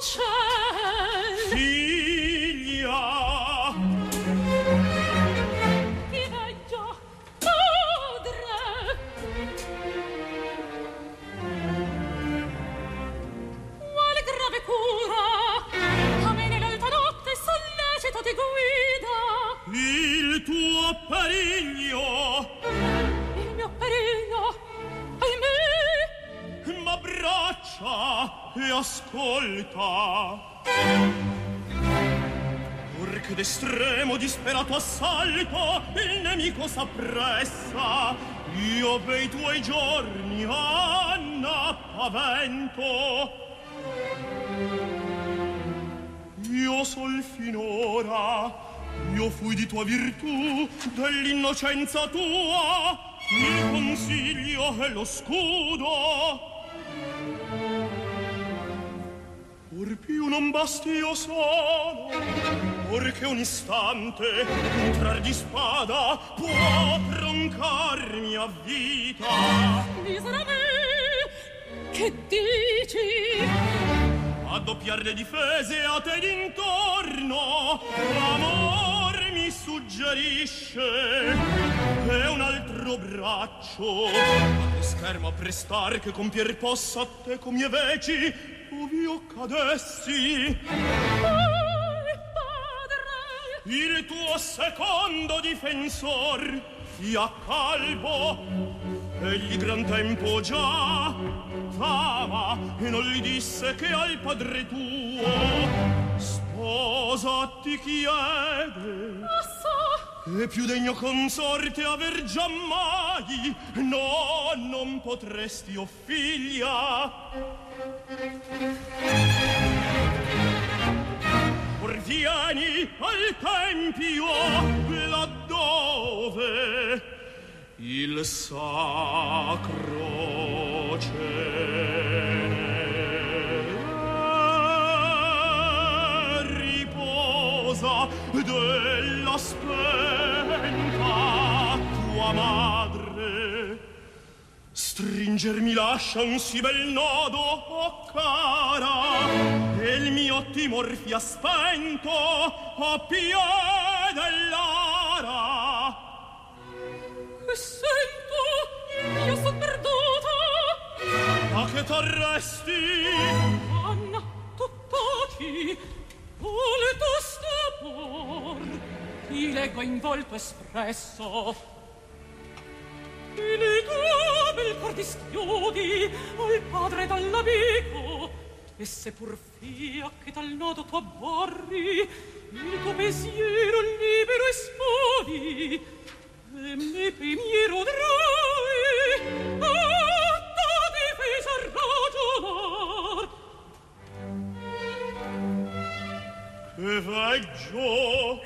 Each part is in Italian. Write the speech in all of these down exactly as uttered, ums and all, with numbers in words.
ciel. Figlia, Ti veggio, padre. Quale grave cura a me nell'alta notte sollecito ti guida. il tuo periglio Il mio periglio, ahimè, m'abbraccia e ascolta. Perché d'estremo disperato assalto il nemico s'appressa, io bei tuoi giorni Anna pavento. Io sol finora, io fui di tua virtù, dell'innocenza tua il consiglio e lo scudo. Or più non basti io solo, or che un istante un trar di spada può troncarmi a vita. misera me, che dici? A doppiar le difese a te d'intorno l'amor mi suggerisce e un altro braccio a te schermo a prestar che compier possa a te con mie veci ov'io cadessi. Oh, padre! Il tuo secondo difensor fia calvo, egli gran tempo già fama e non gli disse che al padre tuo sposa ti chiede. Asso! E più degno consorte aver giammai no, non potresti, o figlia. Or vieni al tempio laddove il sacro cenere riposa della spenta tua madre. Stringermi lascia un sì bel nodo, oh cara, e il mio timor fia spento a piede l'ara. Che sento? Io son perduta! A che t'arresti? Anna, tu taci! Volete stupor! Ti leggo in volto espresso. In età bel cor di schiudi al padre dall'amico, e se pur fia che dal nodo tu abborri, il tuo pensiero libero esponi, e me primiero drai a tua difesa ragionar. Che veggio?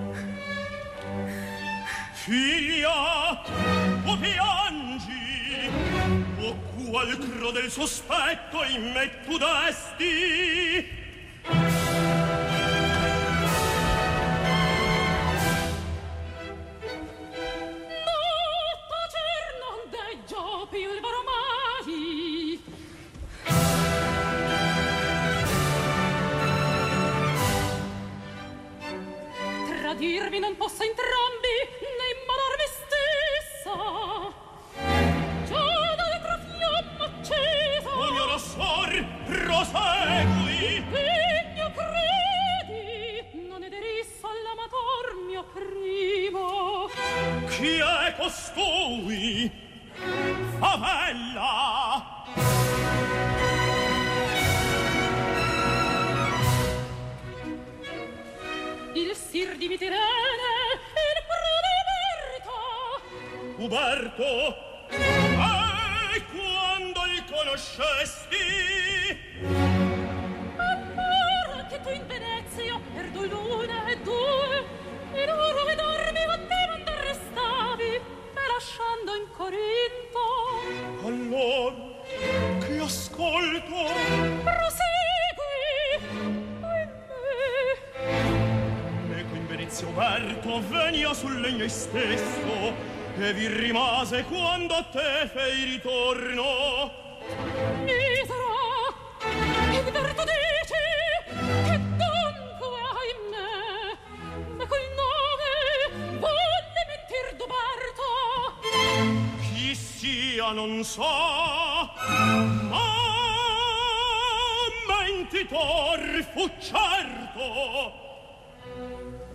Figlia, o piangi, o qual crudel sospetto in me tu desti? No, tacer non deggio più il varo mai. Tradirvi non posso entrambi, né immolarmi stessa. Già d'altra fiamma accesa, O mio rossor, prosegui! impegno credi, non ederissa all'amator mio primo. Chi è costui? Favella! Il sir di Mitirene, il prode Berta. Uberto, e quando il conoscesti? Amor, che tu in Venezia per due lune e due in oro ed armi a te non t'arrestavi, me lasciando in Corinto. Allora, che ascolto? Prosegui, ahimè. Ecco in Venezia Uberto venia sul legno stesso e vi rimase quando a te fei ritorno. Misera, il verto dici? non so, ma mentitor fu certo.